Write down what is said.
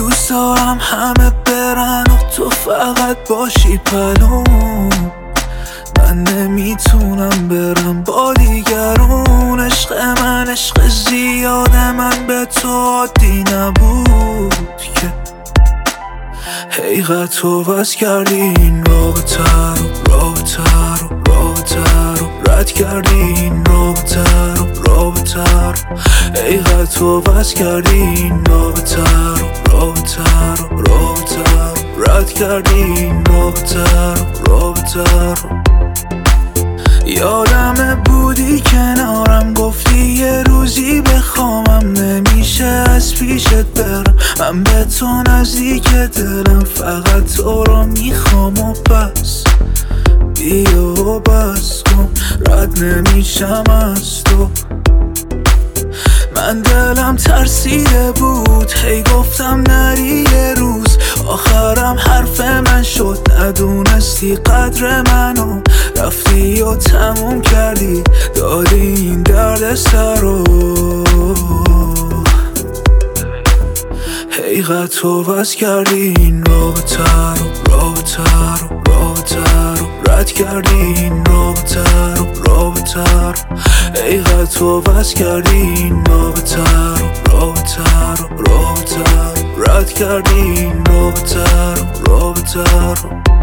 دوست دارم همه برن و تو فقط باشی پلوم. من نمیتونم برم با دیگرون. عشق من عشق زیاده، من به تو عادی نبود که حقیقت تو بس کردی این رابطه رو رد کردی این رابطه رو حقیقت تو بس کردی این رابطه رو رد کردی این رابطه رو یادم بودی کنارم، گفتی یه روزی بخوامم، نمیشه از پیشت برم. من به تو نزدیک دلم، فقط تو رو میخوام و بس. بیا و بس کن، رد نمیشم از تو. من دلم ترسیده بود، هی گفتم نری یه روز. آخرم حرف من شد، ندونستی قدر منو. رفتی و تموم کردی، دادی این درد سر رو. حقیقت تو بس کردی این رابطه رو رد کردی این رابطه رو حقیقت تو بس کردی این رابطه رو رد کردی این رابطه رو